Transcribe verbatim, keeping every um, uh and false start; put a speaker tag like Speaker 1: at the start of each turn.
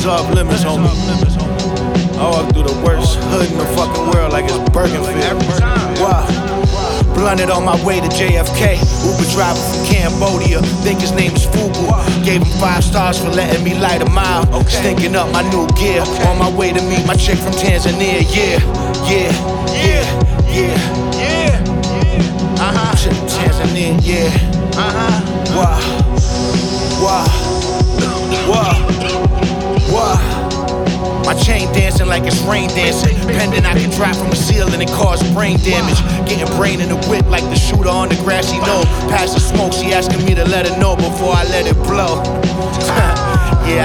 Speaker 1: off limits, homie. I walk through the worst hood in the fucking world like it's Bergenfield. Wow. Blunted on my way to J F K. Uber driver from Cambodia, think his name is Fubu. Gave him five stars for letting me light a mile. Stinking up my new gear. On my way to meet my chick from Tanzania. Yeah, yeah, yeah, yeah, yeah. Uh-huh. Chick from Tanzania, yeah. Uh-huh. Wow, wow, wow, wow. My chain dancing like it's rain dancing. Pendant I can drop from the ceiling and cause brain damage. Getting brain in the whip like the shooter on the grassy knoll. Pass the smoke, she asking me to let her know before I let it blow.